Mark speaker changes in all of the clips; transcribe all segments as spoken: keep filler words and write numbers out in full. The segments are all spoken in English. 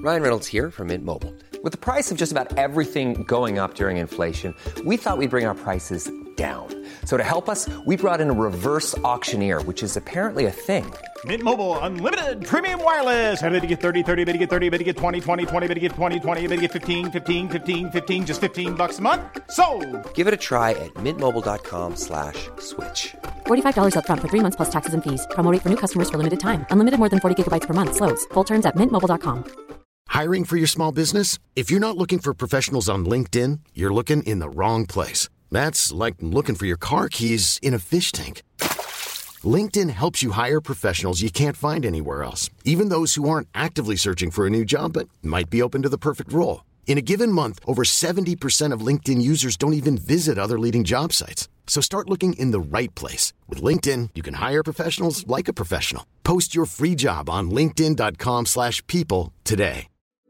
Speaker 1: Ryan Reynolds here from Mint Mobile. With the price of just about everything going up during inflation, we thought we'd bring our prices down. So to help us, we brought in a reverse auctioneer, which is apparently a thing.
Speaker 2: Mint Mobile Unlimited Premium Wireless. How to get thirty, thirty, how to get thirty, how to get twenty, twenty, twenty, how to get twenty, twenty, how to get fifteen, fifteen, fifteen, fifteen, just fifteen bucks a month? Sold!
Speaker 1: Give it a try at mintmobile.com slash switch.
Speaker 3: forty-five dollars up front for three months plus taxes and fees. Promo rate for new customers for limited time. Unlimited more than forty gigabytes per month. Slows full terms at mint mobile dot com.
Speaker 4: Hiring for your small business? If you're not looking for professionals on LinkedIn, you're looking in the wrong place. That's like looking for your car keys in a fish tank. LinkedIn helps you hire professionals you can't find anywhere else, even those who aren't actively searching for a new job but might be open to the perfect role. In a given month, over seventy percent of LinkedIn users don't even visit other leading job sites. So start looking in the right place. With LinkedIn, you can hire professionals like a professional. Post your free job on linkedin.com slash people today.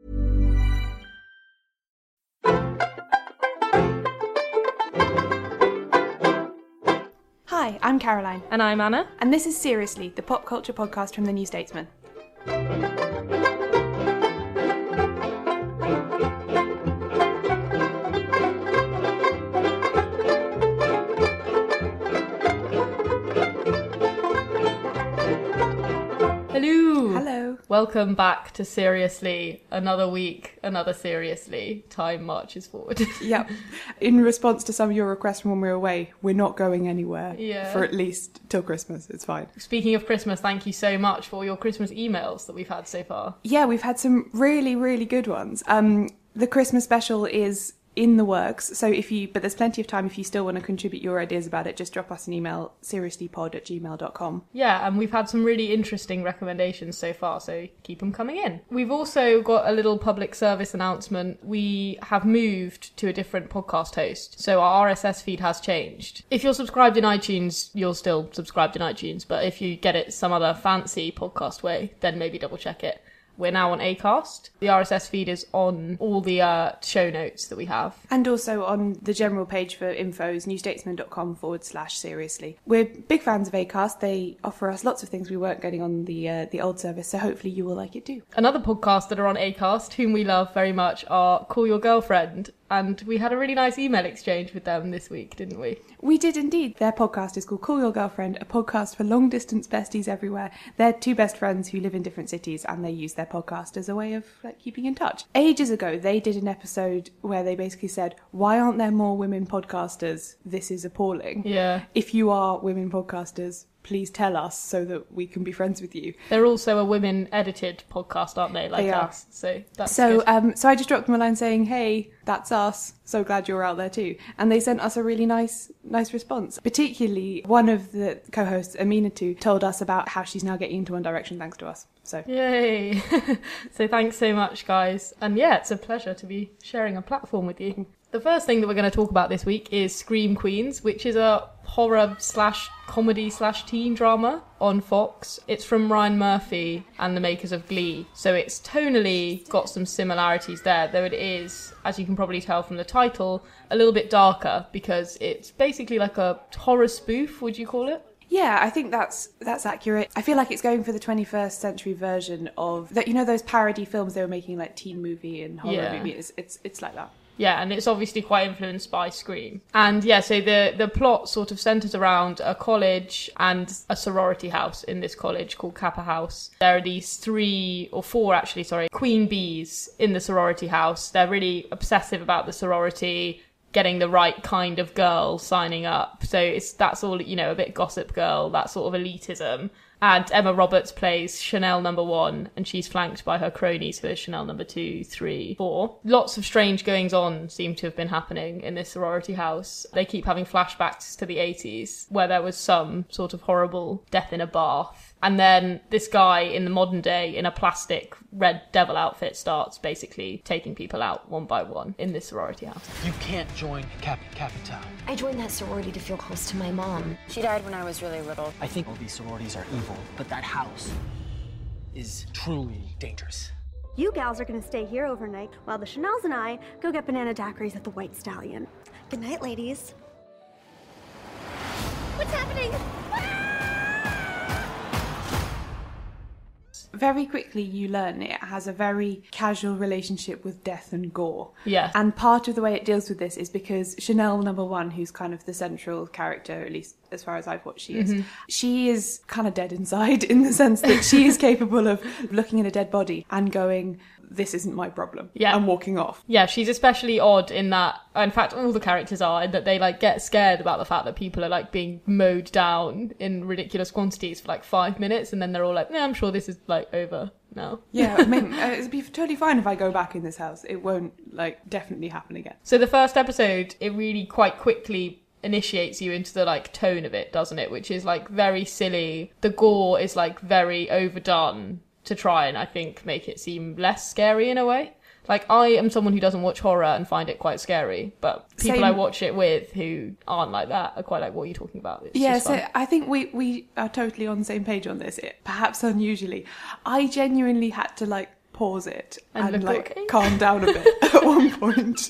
Speaker 5: Hi, I'm Caroline.
Speaker 6: And I'm Anna.
Speaker 5: And this is Seriously, the pop culture podcast from The New Statesman.
Speaker 6: Hello.
Speaker 5: Hello.
Speaker 6: Welcome back to Seriously. Another week, another Seriously. Time marches forward.
Speaker 5: Yep. In response to some of your requests from when we were away, we're not going anywhere
Speaker 6: Yeah.
Speaker 5: for at least till Christmas. It's fine.
Speaker 6: Speaking of Christmas, thank you so much for all your Christmas emails that we've had so far.
Speaker 5: Yeah, we've had some really, really good ones. Um, the Christmas special is in the works, so if you, but there's plenty of time if you still want to contribute your ideas about it, just drop us an email, seriouslypod at gmail dot com.
Speaker 6: Yeah, and we've had some really interesting recommendations so far, so keep them coming in. We've also got a little public service announcement. We have moved to a different podcast host, so our R S S feed has changed. If you're subscribed in iTunes, you're still subscribed in iTunes, but if you get it some other fancy podcast way, then maybe double check it. We're now on Acast. The R S S feed is on all the uh, show notes that we have.
Speaker 5: And also on the general page for infos, newstatesman.com forward slash seriously. We're big fans of Acast. They offer us lots of things we weren't getting on the uh, the old service, so hopefully you will like it too.
Speaker 6: Another podcast that are on Acast, whom we love very much, are Call Your Girlfriend. And we had a really nice email exchange with them this week, didn't we?
Speaker 5: We did indeed. Their podcast is called Call Your Girlfriend, a podcast for long-distance besties everywhere. They're two best friends who live in different cities, and they use their podcast as a way of like keeping in touch. Ages ago, they did an episode where they basically said, why aren't there more women podcasters? This is appalling.
Speaker 6: Yeah.
Speaker 5: If you are women podcasters, please tell us so that we can be friends with you.
Speaker 6: They're also a women-edited podcast, aren't they? Like
Speaker 5: They are.
Speaker 6: us. So that's
Speaker 5: So,
Speaker 6: good.
Speaker 5: um, so I just dropped them a line saying, hey, that's us. So glad you're out there too. And they sent us a really nice, nice response. Particularly one of the co-hosts, Aminatu, told us about how she's now getting into One Direction thanks to us. So
Speaker 6: Yay! So thanks so much, guys. And yeah, it's a pleasure to be sharing a platform with you. The first thing that we're going to talk about this week is Scream Queens, which is a horror slash comedy slash teen drama on Fox. It's from Ryan Murphy and the makers of Glee. So it's tonally got some similarities there, though it is, as you can probably tell from the title, a little bit darker because it's basically like a horror spoof, would you call it?
Speaker 5: yeah, I think that's that's accurate. I feel like it's going for the twenty-first century version of that. You know those parody films they were making, like teen movie and horror
Speaker 6: Yeah.
Speaker 5: movie. It's it's it's like that.
Speaker 6: Yeah, and it's obviously quite influenced by Scream. And yeah, so the, the plot sort of centres around a college and a sorority house in this college called Kappa House. There are these three, or four actually, sorry, queen bees in the sorority house. They're really obsessive about the sorority, getting the right kind of girl signing up. So it's that's all, you know, a bit Gossip Girl, that sort of elitism. And Emma Roberts plays Chanel number one, and she's flanked by her cronies who are Chanel number two, three, four. Lots of strange goings on seem to have been happening in this sorority house. They keep having flashbacks to the eighties, where there was some sort of horrible death in a bath. And then this guy in the modern day in a plastic red devil outfit starts basically taking people out one by one in this sorority house.
Speaker 7: You can't join Kappa Kappa Tau.
Speaker 8: I joined that sorority to feel close to my mom.
Speaker 9: She died when I was really little.
Speaker 7: I think all these sororities are evil, but that house is truly dangerous.
Speaker 10: You gals are gonna stay here overnight while the Chanels and I go get banana daiquiris at the White Stallion. Good night, ladies. What's happening?
Speaker 5: very quickly you learn it has a very casual relationship with death and gore.
Speaker 6: Yeah.
Speaker 5: And part of the way it deals with this is because Chanel number one, who's kind of the central character, at least as far as I've watched she is, mm-hmm. she is kind of dead inside in the sense that she is capable of looking at a dead body and going, this isn't my problem,
Speaker 6: yeah.
Speaker 5: and walking off.
Speaker 6: Yeah, she's especially odd in that, in fact, all the characters are, in that they, like, get scared about the fact that people are, like, being mowed down in ridiculous quantities for, like, five minutes, and then they're all like, yeah, I'm sure this is, like, over now.
Speaker 5: Yeah, I mean, uh, it'd be totally fine if I go back in this house. It won't, like, definitely happen again.
Speaker 6: So the first episode, it really quite quickly initiates you into the like tone of it, doesn't it, which is like very silly. The gore is like very overdone to try and I think make it seem less scary in a way. Like, I am someone who doesn't watch horror and find it quite scary, but people Same. I watch it with who aren't like that are quite like, what are you talking about? It's
Speaker 5: yeah,
Speaker 6: just
Speaker 5: so
Speaker 6: fun.
Speaker 5: I think we, we are totally on the same page on this, it, perhaps unusually. I genuinely had to, like, pause it and, and like, okay. calm down a bit at one point,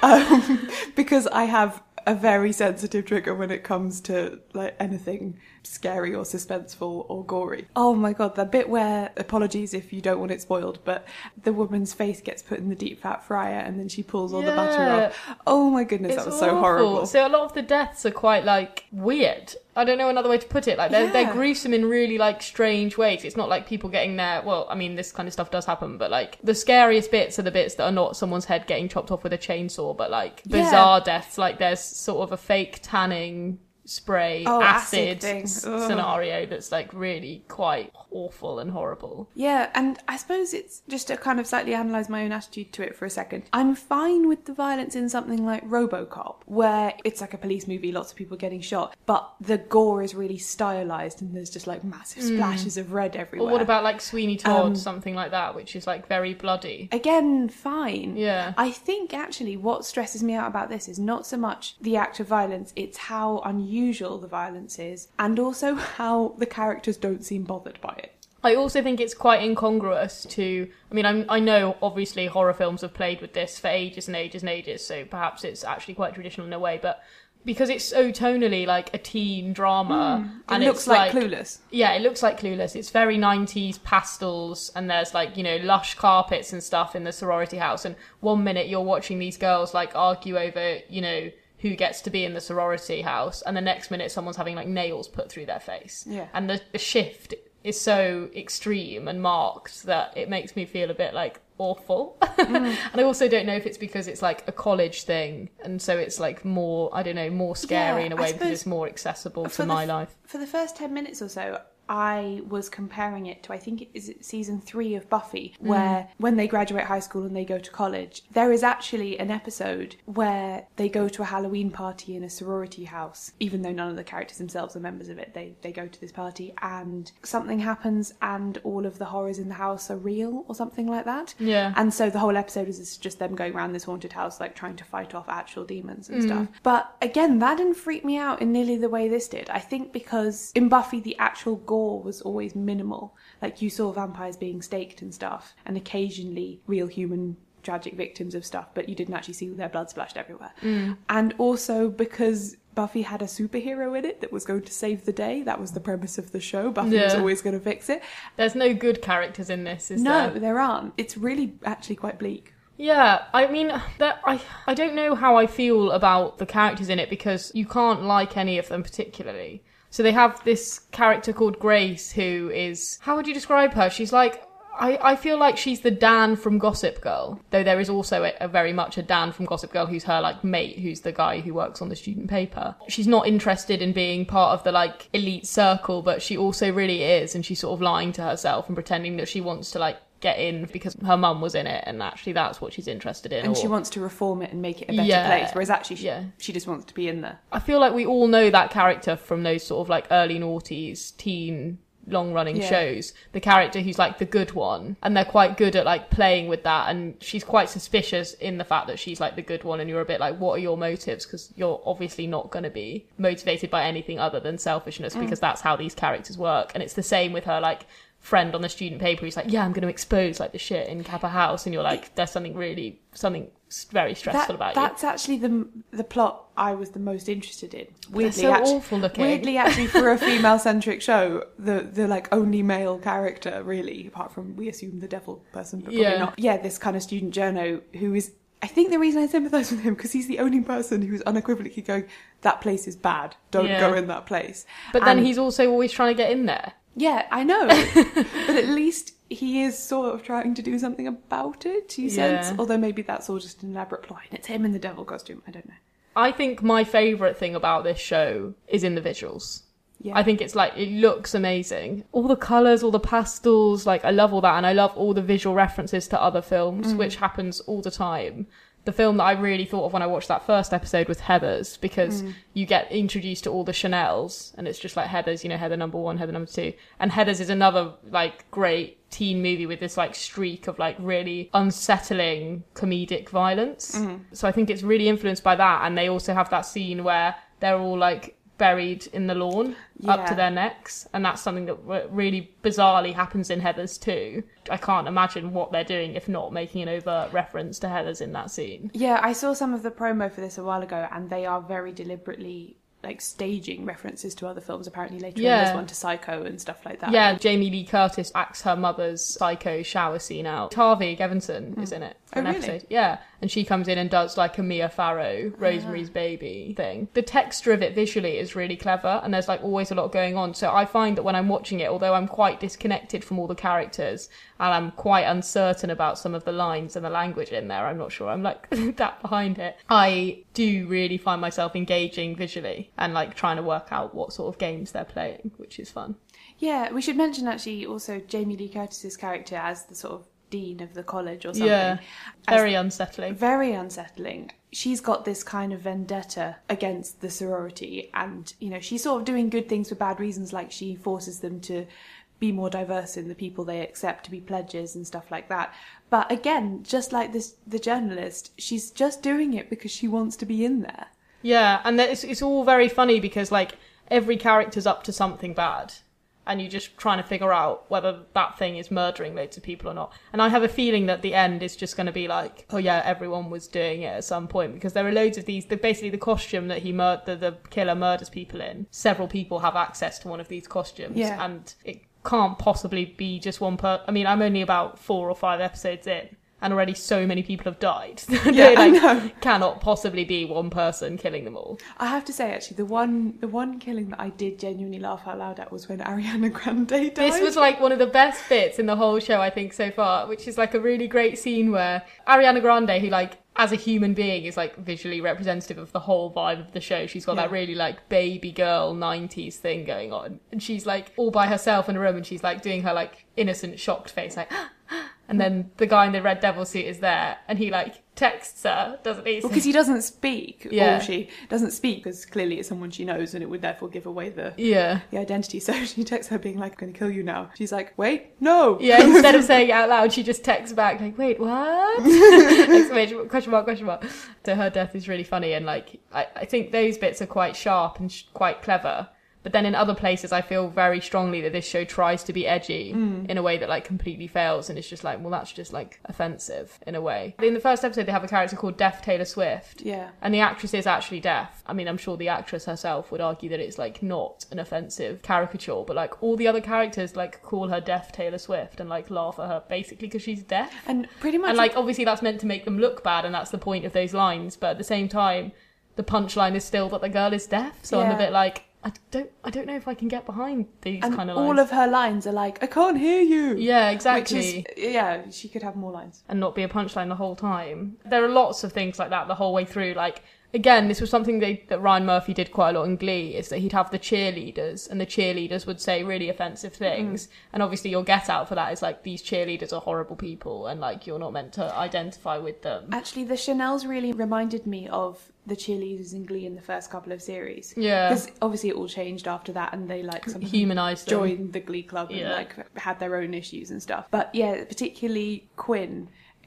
Speaker 5: um, because I have a very sensitive trigger when it comes to like anything scary or suspenseful or gory. Oh my god, the bit where, apologies if you don't want it spoiled, but the woman's face gets put in the deep fat fryer and then she pulls all yeah. the butter off. Oh my goodness,
Speaker 6: it's
Speaker 5: that was
Speaker 6: awful.
Speaker 5: So horrible.
Speaker 6: So a lot of the deaths are quite like weird. I don't know another way to put it. Like they're, yeah. they're gruesome in really like strange ways. It's not like people getting their, well, I mean, this kind of stuff does happen, but like the scariest bits are the bits that are not someone's head getting chopped off with a chainsaw, but like bizarre yeah. deaths. Like there's sort of a fake tanning spray
Speaker 5: oh,
Speaker 6: acid,
Speaker 5: acid
Speaker 6: scenario that's like really quite awful and horrible.
Speaker 5: Yeah, and I suppose it's just to kind of slightly analyse my own attitude to it for a second. I'm fine with the violence in something like RoboCop, where it's like a police movie, lots of people getting shot, but the gore is really stylised and there's just like massive splashes mm. of red everywhere.
Speaker 6: Or what about like Sweeney Todd,
Speaker 5: um,
Speaker 6: something like that, which is like very bloody?
Speaker 5: Again, fine.
Speaker 6: Yeah.
Speaker 5: I think actually what stresses me out about this is not so much the act of violence, it's how unusual the violence is, and also how the characters don't seem bothered by it.
Speaker 6: I also think it's quite incongruous to, I mean, I'm, I know obviously horror films have played with this for ages and ages and ages, so perhaps it's actually quite traditional in a way, but because it's so tonally like a teen drama.
Speaker 5: Mm, it
Speaker 6: and
Speaker 5: looks
Speaker 6: it's
Speaker 5: like,
Speaker 6: like
Speaker 5: Clueless.
Speaker 6: Yeah, it looks like Clueless. It's very nineties pastels, and there's like, you know, lush carpets and stuff in the sorority house, and one minute you're watching these girls like argue over, you know, who gets to be in the sorority house, and the next minute someone's having like nails put through their face.
Speaker 5: Yeah.
Speaker 6: And the, the shift is so extreme and marked that it makes me feel a bit like awful. Mm. And I also don't know if it's because it's like a college thing, and so it's like more, I don't know, more scary
Speaker 5: yeah,
Speaker 6: in a way because it's more accessible to my
Speaker 5: f-
Speaker 6: life.
Speaker 5: For the first ten minutes or so, I was comparing it to, I think it is it season three of Buffy, where mm. when they graduate high school and they go to college, there is actually an episode where they go to a Halloween party in a sorority house, even though none of the characters themselves are members of it. They they go to this party and something happens and all of the horrors in the house are real or something like that.
Speaker 6: Yeah.
Speaker 5: And so the whole episode is just them going around this haunted house, like trying to fight off actual demons and
Speaker 6: mm.
Speaker 5: stuff. But again, that didn't freak me out in nearly the way this did. I think because in Buffy, the actual gore was always minimal. Like, you saw vampires being staked and stuff, and occasionally real human tragic victims of stuff, but you didn't actually see their blood splashed everywhere.
Speaker 6: Mm.
Speaker 5: And also because Buffy had a superhero in it that was going to save the day. That was the premise of the show. Buffy yeah. was always going to fix it.
Speaker 6: There's no good characters in this, is
Speaker 5: no,
Speaker 6: there?
Speaker 5: No, there aren't. It's really actually quite bleak.
Speaker 6: Yeah, I mean, that I I don't know how I feel about the characters in it, because you can't like any of them particularly. So they have this character called Grace, who is, how would you describe her? She's like, I, I feel like she's the Dan from Gossip Girl, though there is also a, a very much a Dan from Gossip Girl who's her like mate, who's the guy who works on the student paper. She's not interested in being part of the like elite circle, but she also really is, and she's sort of lying to herself and pretending that she wants to like get in because her mum was in it, and actually that's what she's interested in.
Speaker 5: And
Speaker 6: or...
Speaker 5: she wants to reform it and make it a better
Speaker 6: yeah,
Speaker 5: place, whereas actually she,
Speaker 6: yeah.
Speaker 5: she just wants to be in there.
Speaker 6: I feel like we all know that character from those sort of like early noughties teen long-running
Speaker 5: yeah.
Speaker 6: shows, the character who's like the good one, and they're quite good at like playing with that, and she's quite suspicious in the fact that she's like the good one, and you're a bit like, what are your motives? Because you're obviously not going to be motivated by anything other than selfishness, mm. because that's how these characters work. And it's the same with her like friend on the student paper who's like, yeah, I'm going to expose like the shit in Kappa House, and you're like, there's something really, something very stressful
Speaker 5: that,
Speaker 6: about
Speaker 5: that's
Speaker 6: you.
Speaker 5: That's actually the the plot I was the most interested in. Weirdly,
Speaker 6: They're so
Speaker 5: actually,
Speaker 6: awful looking.
Speaker 5: Weirdly, actually, for a female-centric show, the the like only male character, really, apart from we assume the devil person, but probably
Speaker 6: Yeah.
Speaker 5: not. Yeah, this kind of student journo who is. I think the reason I sympathise with him because he's the only person who's unequivocally going, that place is bad. Don't
Speaker 6: Yeah.
Speaker 5: go in that place.
Speaker 6: But then
Speaker 5: And-
Speaker 6: he's also always trying to get in there.
Speaker 5: Yeah, I know. But at least he is sort of trying to do something about it, you sense.
Speaker 6: Yeah.
Speaker 5: Although maybe that's all just an elaborate ploy. And it's him in the devil costume. I don't know.
Speaker 6: I think my favourite thing about this show is in the visuals.
Speaker 5: Yeah.
Speaker 6: I think it's like, it looks amazing. All the colours, all the pastels, like I love all that. And I love all the visual references to other films,
Speaker 5: Mm.
Speaker 6: which happens all the time. The film that I really thought of when I watched that first episode was Heathers, because
Speaker 5: Mm.
Speaker 6: you get introduced to all the Chanels, and it's just like Heathers, you know, Heather number one, Heather number two. And Heathers is another like great teen movie with this like streak of like really unsettling comedic violence.
Speaker 5: Mm.
Speaker 6: So I think it's really influenced by that. And they also have that scene where they're all like buried in the lawn up
Speaker 5: Yeah.
Speaker 6: to their necks, and that's something that re- really bizarrely happens in Heathers too. I can't imagine what they're doing if not making an overt reference to Heathers in that scene.
Speaker 5: Yeah, I saw some of the promo for this a while ago, and they are very deliberately like staging references to other films. Apparently later
Speaker 6: Yeah.
Speaker 5: on there's one to Psycho and stuff like that.
Speaker 6: Yeah, Jamie Lee Curtis acts her mother's Psycho shower scene out. Harvey Gevinson is in it for
Speaker 5: Oh,
Speaker 6: an
Speaker 5: really?
Speaker 6: episode. Yeah, and she comes in and does like a Mia Farrow, Rosemary's Baby thing. The texture of it visually is really clever, and there's like always a lot going on. So I find that when I'm watching it, although I'm quite disconnected from all the characters and I'm quite uncertain about some of the lines and the language in there, I'm not sure I'm like that behind it, I do really find myself engaging visually and like trying to work out what sort of games they're playing, which is fun.
Speaker 5: Yeah, we should mention actually also Jamie Lee Curtis's character as the sort of dean of the college or something.
Speaker 6: Yeah,
Speaker 5: As-
Speaker 6: very unsettling.
Speaker 5: Very unsettling. She's got this kind of vendetta against the sorority, and, you know, she's sort of doing good things for bad reasons, like she forces them to be more diverse in the people they accept to be pledges and stuff like that. But again, just like this, the journalist, she's just doing it because she wants to be in there.
Speaker 6: Yeah, and that- it's, it's all very funny because, like, every character's up to something bad. And you're just trying to figure out whether that thing is murdering loads of people or not. And I have a feeling that the end is just going to be like, oh yeah, everyone was doing it at some point. Because there are loads of these, the, basically the costume that he mur- the, the killer murders people in, several people have access to one of these costumes.
Speaker 5: Yeah.
Speaker 6: And it can't possibly be just one per- I mean, I'm only about four or five episodes in, and already so many people have died.
Speaker 5: Yeah,
Speaker 6: They,
Speaker 5: I
Speaker 6: like,
Speaker 5: know.
Speaker 6: cannot possibly be one person killing them all.
Speaker 5: I have to say, actually, the one the one killing that I did genuinely laugh out loud at was when Ariana Grande died.
Speaker 6: This was like one of the best bits in the whole show, I think, so far, which is like a really great scene where Ariana Grande, who like, as a human being, is like visually representative of the whole vibe of the show. She's got
Speaker 5: Yeah.
Speaker 6: that really like baby girl nineties thing going on. And she's like all by herself in a room, and she's like doing her like innocent shocked face, like, and then the guy in the red devil suit is there, and he like texts her, doesn't he?
Speaker 5: Because he doesn't speak,
Speaker 6: Yeah.
Speaker 5: or she doesn't speak, because clearly it's someone she knows, and it would therefore give away the
Speaker 6: Yeah.
Speaker 5: the identity. So she texts her being like, I'm going to kill you now. She's like, wait, no.
Speaker 6: Yeah, instead of saying it out loud, she just texts back like, wait, what? Exclamation, question mark, question mark. So her death is really funny, and like, I, I think those bits are quite sharp and sh- quite clever. But then in other places, I feel very strongly that this show tries to be edgy
Speaker 5: Mm.
Speaker 6: in a way that like completely fails, and it's just like, well, that's just like offensive in a way. In the first episode, they have a character called Deaf Taylor Swift.
Speaker 5: Yeah.
Speaker 6: And the actress is actually deaf. I mean, I'm sure the actress herself would argue that it's like not an offensive caricature, but like all the other characters like call her Deaf Taylor Swift and like laugh at her basically because she's deaf.
Speaker 5: And pretty much...
Speaker 6: And like obviously that's meant to make them look bad, and that's the point of those lines. But at the same time, the punchline is still that the girl is deaf. So I'm
Speaker 5: Yeah.
Speaker 6: a bit like, I don't, I don't know if I can get behind these
Speaker 5: and
Speaker 6: kind of lines.
Speaker 5: all of her lines are like, I can't hear you.
Speaker 6: Yeah, exactly.
Speaker 5: Which is, yeah, she could have more lines.
Speaker 6: And not be a punchline the whole time. There are lots of things like that the whole way through. Like, again, this was something they, that Ryan Murphy did quite a lot in Glee, is that he'd have the cheerleaders, and the cheerleaders would say really offensive things.
Speaker 5: Mm.
Speaker 6: And obviously your get out for that is like, these cheerleaders are horrible people, and like, you're not meant to identify with them.
Speaker 5: Actually, the Chanels really reminded me of the cheerleaders in Glee in the first couple of series.
Speaker 6: Yeah.
Speaker 5: Because obviously it all changed after that, and they like some
Speaker 6: Humanised them.
Speaker 5: joined the Glee club and
Speaker 6: Yeah.
Speaker 5: like had their own issues and stuff. But yeah, particularly Quinn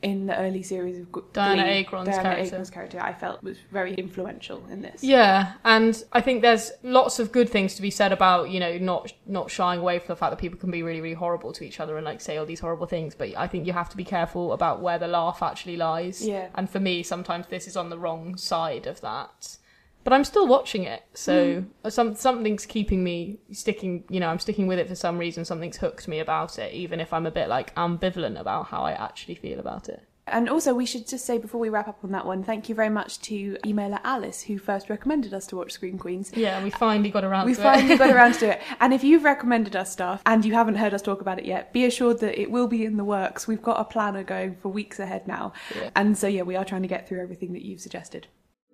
Speaker 5: in the early series of Glee,
Speaker 6: Diana Agron's
Speaker 5: Diana
Speaker 6: character.
Speaker 5: Agron's character, I felt was very influential in this.
Speaker 6: Yeah, and I think there's lots of good things to be said about, you know, not not shying away from the fact that people can be really, really horrible to each other and like say all these horrible things. But I think you have to be careful about where the laugh actually lies.
Speaker 5: Yeah.
Speaker 6: And for me, sometimes this is on the wrong side of that. But I'm still watching it, so mm. some something's keeping me sticking, you know, I'm sticking with it for some reason. Something's hooked me about it, even if I'm a bit, like, ambivalent about how I actually feel about it.
Speaker 5: And also, we should just say, before we wrap up on that one, thank you very much to emailer Alice, who first recommended us to watch Scream Queens.
Speaker 6: Yeah, we finally got around
Speaker 5: we
Speaker 6: to it.
Speaker 5: We finally got around to it. And if you've recommended us stuff, and you haven't heard us talk about it yet, be assured that it will be in the works. We've got a planner going for weeks ahead now. Yeah. And so, yeah, we are trying to get through everything that you've suggested.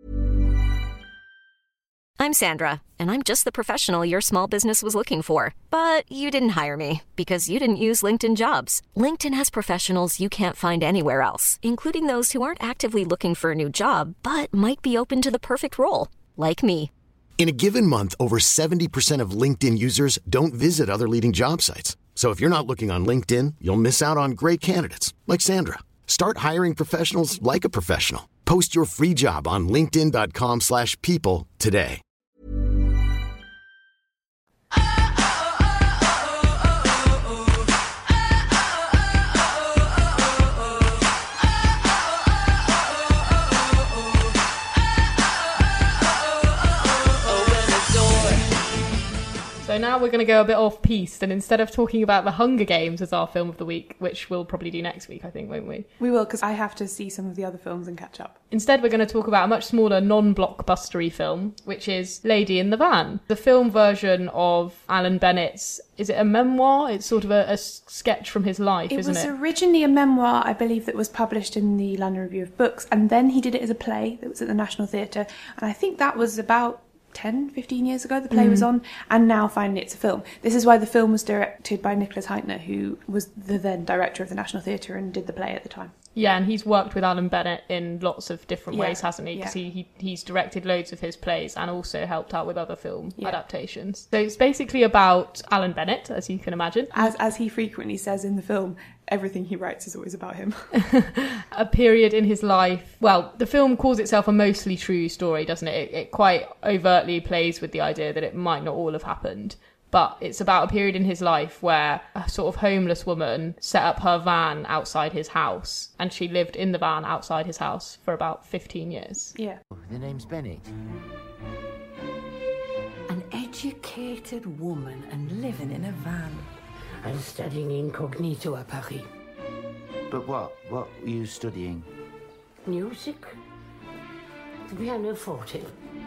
Speaker 9: I'm Sandra, and I'm just the professional your small business was looking for. But you didn't hire me because you didn't use LinkedIn Jobs. LinkedIn has professionals you can't find anywhere else, including those who aren't actively looking for a new job, but might be open to the perfect role, like me.
Speaker 4: In a given month, over seventy percent of LinkedIn users don't visit other leading job sites. So if you're not looking on LinkedIn, you'll miss out on great candidates like Sandra. Start hiring professionals like a professional. Post your free job on linkedin dot com slash people today.
Speaker 6: So now we're going to go a bit off-piste, and instead of talking about The Hunger Games as our film of the week, which we'll probably do next week, I think, won't we?
Speaker 5: We will, because I have to see some of the other films and catch up.
Speaker 6: Instead, we're going to talk about a much smaller, non-blockbustery film, which is Lady in the Van, the film version of Alan Bennett's. Is it a memoir? It's sort of a, a sketch from his life,
Speaker 5: it
Speaker 6: isn't it?
Speaker 5: It was originally a memoir, I believe, that was published in the London Review of Books, and then he did it as a play that was at the National Theatre, and I think that was about ten, fifteen years ago the play mm. was on, and now finally it's a film. This is why the film was directed by Nicholas Heitner, who was the then director of the National Theatre and did the play at the time.
Speaker 6: Yeah, and he's worked with Alan Bennett in lots of different
Speaker 5: yeah.
Speaker 6: ways, hasn't he? Because
Speaker 5: yeah.
Speaker 6: he, he he's directed loads of his plays and also helped out with other film
Speaker 5: yeah.
Speaker 6: adaptations. So it's basically about Alan Bennett, as you can imagine.
Speaker 5: As as he frequently says in the film, everything he writes is always about him.
Speaker 6: A period in his life. Well, the film calls itself a mostly true story, doesn't it? It, it quite overtly plays with the idea that it might not all have happened. But it's about a period in his life where a sort of homeless woman set up her van outside his house, and she lived in the van outside his house for about fifteen years.
Speaker 5: Yeah.
Speaker 11: The name's Bennett.
Speaker 12: An educated woman and living in a van.
Speaker 11: I'm studying incognito at Paris. But what? What were you studying?
Speaker 12: Music. The pianoforte.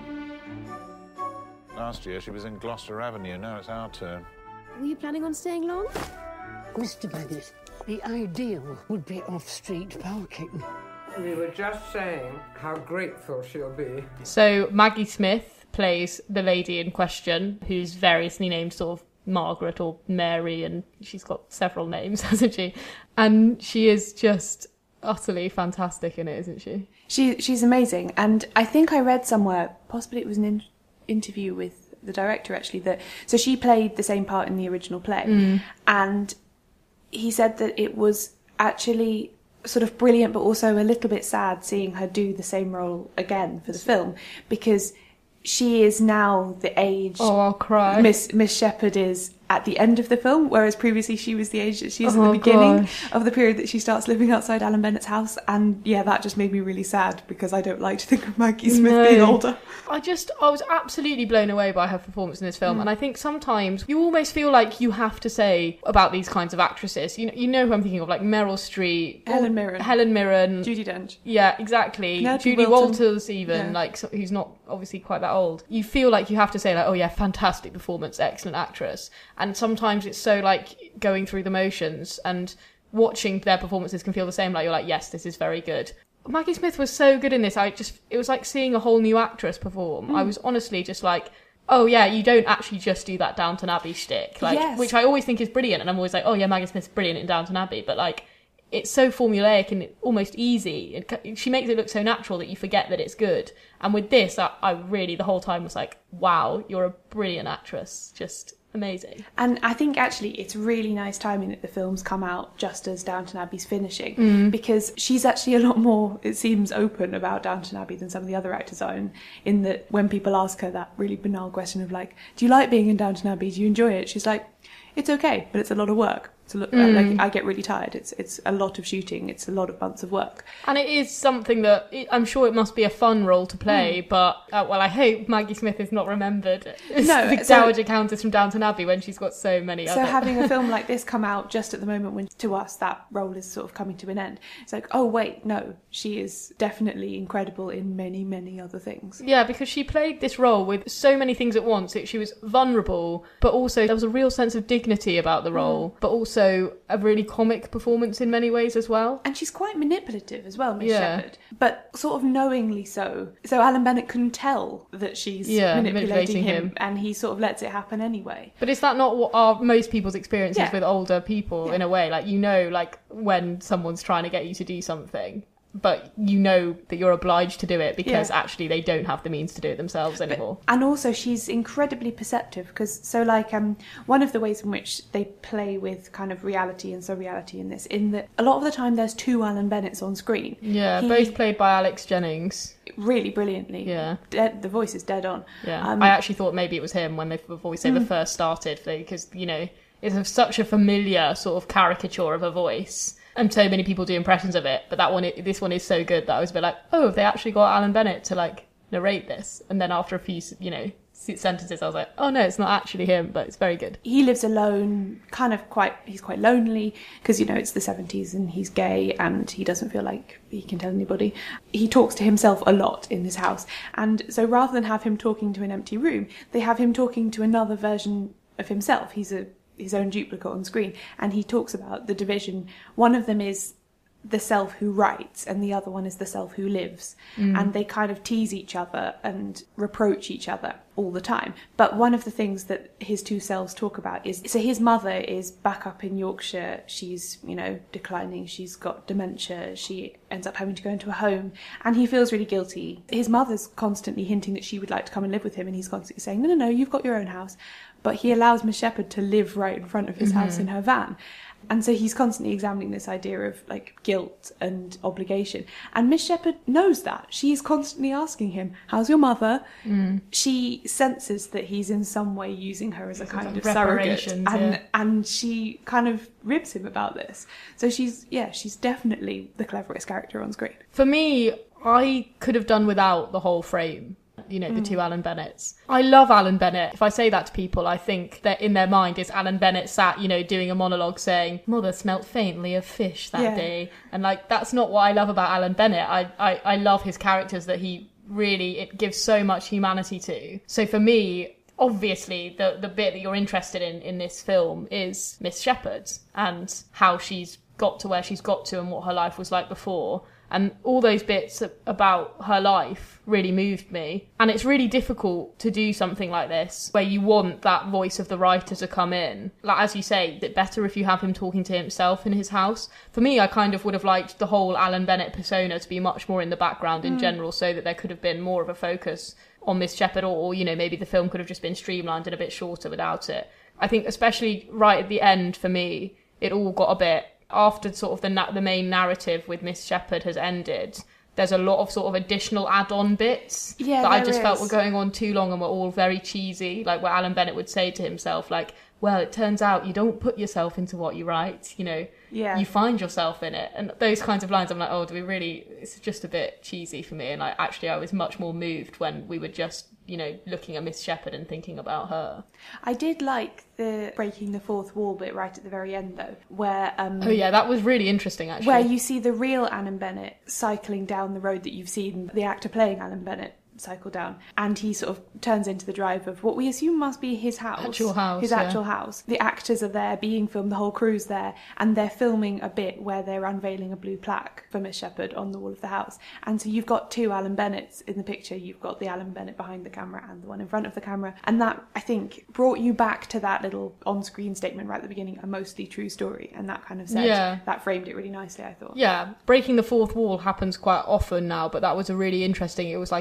Speaker 13: Last year she was in Gloucester Avenue, now it's our turn.
Speaker 14: Were you planning on staying long?
Speaker 12: Mister Bennett, the ideal would be off-street parking.
Speaker 15: We were just saying how grateful she'll be.
Speaker 6: So Maggie Smith plays the lady in question, who's variously named sort of Margaret or Mary, and she's got several names, hasn't she? And she is just utterly fantastic in it, isn't she?
Speaker 5: She She's amazing. And I think I read somewhere, possibly it was an in- interview with the director actually, that so she played the same part in the original play,
Speaker 6: mm.
Speaker 5: and he said that it was actually sort of brilliant but also a little bit sad seeing her do the same role again for the film, because she is now the age
Speaker 6: oh I'll cry
Speaker 5: Miss Miss Shepherd is at the end of the film, whereas previously she was the age that she's
Speaker 6: oh,
Speaker 5: at the beginning
Speaker 6: gosh.
Speaker 5: of the period that she starts living outside Alan Bennett's house. And yeah, that just made me really sad, because I don't like to think of Maggie Smith
Speaker 6: no.
Speaker 5: being older.
Speaker 6: I just, I was absolutely blown away by her performance in this film. Mm. And I think sometimes you almost feel like you have to say about these kinds of actresses, you know, you know who I'm thinking of, like Meryl Streep,
Speaker 5: Helen Mirren,
Speaker 6: Helen Mirren,
Speaker 5: Judi Dench.
Speaker 6: Yeah, exactly.
Speaker 5: Penelope
Speaker 6: Julie
Speaker 5: Wilton.
Speaker 6: Walters even, yeah. like, who's not obviously quite that old. You feel like you have to say like, oh yeah, fantastic performance, excellent actress. And sometimes it's so like going through the motions, and watching their performances can feel the same, like you're like, yes, this is very good. Maggie Smith was so good in this. I just, it was like seeing a whole new actress perform. Mm. I was honestly just like, oh yeah, you don't actually just do that Downton Abbey shtick, like,
Speaker 5: yes.
Speaker 6: which I always think is brilliant, and I'm always like, oh yeah, Maggie Smith's brilliant in Downton Abbey, but like, it's so formulaic and almost easy. It, she makes it look so natural that you forget that it's good. And with this, I, I really, the whole time was like, wow, you're a brilliant actress. Just amazing.
Speaker 5: And I think actually it's really nice timing that the films come out just as Downton Abbey's finishing,
Speaker 6: Mm.
Speaker 5: because she's actually a lot more, it seems, open about Downton Abbey than some of the other actors are, in, in that when people ask her that really banal question of like, do you like being in Downton Abbey, do you enjoy it, she's like, it's okay, but it's a lot of work. It's a lot,
Speaker 6: Mm.
Speaker 5: like, I get really tired. It's it's a lot of shooting. It's a lot of months of work.
Speaker 6: And it is something that it, I'm sure it must be a fun role to play,
Speaker 5: Mm.
Speaker 6: but, uh, well, I hope Maggie Smith is not remembered as
Speaker 5: No,
Speaker 6: the
Speaker 5: so-
Speaker 6: Dowager Countess from Downton Abbey when she's got so many
Speaker 5: So
Speaker 6: other...
Speaker 5: having a film like this come out just at the moment when, to us, that role is sort of coming to an end. It's like, oh, wait, no, she is definitely incredible in many, many other things.
Speaker 6: Yeah, because she played this role with so many things at once. It, she was vulnerable, but also there was a real sense of dignity about the role,
Speaker 5: Mm.
Speaker 6: but also a really comic performance in many ways as well.
Speaker 5: And she's quite manipulative as well, Miss
Speaker 6: Yeah.
Speaker 5: Shepherd, but sort of knowingly so. So Alan Bennett can tell that she's
Speaker 6: Yeah,
Speaker 5: manipulating,
Speaker 6: manipulating
Speaker 5: him,
Speaker 6: him.
Speaker 5: and he sort of lets it happen anyway.
Speaker 6: But is that not what are most people's experiences
Speaker 5: Yeah.
Speaker 6: with older people
Speaker 5: Yeah.
Speaker 6: in a way? Like, you know, like when someone's trying to get you to do something, but you know that you're obliged to do it because
Speaker 5: Yeah.
Speaker 6: actually they don't have the means to do it themselves anymore.
Speaker 5: And also she's incredibly perceptive, because so like um one of the ways in which they play with kind of reality and surreality in this, in that a lot of the time there's two Alan Bennetts on screen.
Speaker 6: Yeah,
Speaker 5: He-
Speaker 6: both played by Alex Jennings.
Speaker 5: Really brilliantly.
Speaker 6: Yeah.
Speaker 5: Dead, the voice is dead on.
Speaker 6: Yeah,
Speaker 5: Um,
Speaker 6: I actually thought maybe it was him when the voiceover
Speaker 5: Mm.
Speaker 6: first started, because, you know, it's a, such a familiar sort of caricature of a voice. And so many people do impressions of it, but that one, this one is so good that I was a bit like, oh, they actually got Alan Bennett to like narrate this. And then after a few, you know, sentences, I was like, oh no, it's not actually him, but it's very good.
Speaker 5: He lives alone, kind of quite, he's quite lonely, because, you know, it's the seventies and he's gay and he doesn't feel like he can tell anybody. He talks to himself a lot in this house. And so rather than have him talking to an empty room, they have him talking to another version of himself. He's a his own duplicate on screen, and he talks about the division. One of them is the self who writes and the other one is the self who lives,
Speaker 6: Mm.
Speaker 5: and they kind of tease each other and reproach each other all the time. But one of the things that his two selves talk about is, so his mother is back up in Yorkshire, she's, you know, declining, she's got dementia, she ends up having to go into a home, and he feels really guilty. His mother's constantly hinting that she would like to come and live with him, and he's constantly saying, no, no, no, you've got your own house. But he allows Miss Shepherd to live right in front of his
Speaker 6: Mhm.
Speaker 5: house in her van. And so he's constantly examining this idea of like guilt and obligation. And Miss Shepherd knows that. She's constantly asking him, how's your mother?
Speaker 6: Mm.
Speaker 5: She senses that he's in some way using her as a kind of surrogate.
Speaker 6: Reparations,
Speaker 5: And,
Speaker 6: yeah.
Speaker 5: and she kind of ribs him about this. So she's, yeah, she's definitely the cleverest character on screen.
Speaker 6: For me, I could have done without the whole frame. You know, the
Speaker 5: Mm.
Speaker 6: two Alan Bennetts. I love Alan Bennett. If I say that to people, I think that in their mind is Alan Bennett sat, you know, doing a monologue saying, mother smelt faintly of fish that
Speaker 5: Yeah.
Speaker 6: day. And like, that's not what I love about Alan Bennett. I, I, I love his characters that he really, it gives so much humanity to. So for me, obviously the, the bit that you're interested in in this film is Miss Shepherd and how she's got to where she's got to and what her life was like before. And all those bits about her life really moved me. And it's really difficult to do something like this, where you want that voice of the writer to come in. Like, as you say, is it better if you have him talking to himself in his house? For me, I kind of would have liked the whole Alan Bennett persona to be much more in the background in
Speaker 5: Mm.
Speaker 6: general, so that there could have been more of a focus on Miss Shepherd, or, or, you know, maybe the film could have just been streamlined and a bit shorter without it. I think especially right at the end, for me, it all got a bit... After sort of the na- the main narrative with Miss Shepherd has ended, there's a lot of sort of additional add-on bits
Speaker 5: Yeah,
Speaker 6: that I
Speaker 5: there
Speaker 6: just felt
Speaker 5: is.
Speaker 6: were going on too long and were all very cheesy. Like where Alan Bennett would say to himself, like, well, it turns out you don't put yourself into what you write, you know,
Speaker 5: Yeah.
Speaker 6: you find yourself in it. And those kinds of lines, I'm like, oh, do we really... It's just a bit cheesy for me. And I actually, I was much more moved when we were just, you know, looking at Miss Shepherd and thinking about her.
Speaker 5: I did like the breaking the fourth wall bit right at the very end, though, where... Um,
Speaker 6: Oh, yeah, that was really interesting, actually.
Speaker 5: Where you see the real Alan Bennett cycling down the road that you've seen the actor playing Alan Bennett cycle down, and he sort of turns into the drive of what we assume must be his house.
Speaker 6: Actual house,
Speaker 5: His
Speaker 6: yeah.
Speaker 5: actual house. The actors are there being filmed, the whole crew's there, and they're filming a bit where they're unveiling a blue plaque for Miss Shepherd on the wall of the house. And so you've got two Alan Bennetts in the picture. You've got the Alan Bennett behind the camera and the one in front of the camera. And that, I think, brought you back to that little on-screen statement right at the beginning, a mostly true story. And that kind of said,
Speaker 6: Yeah.
Speaker 5: that framed it really nicely, I thought.
Speaker 6: Yeah, breaking the fourth wall happens quite often now, but that was a really interesting, it was like, you know, a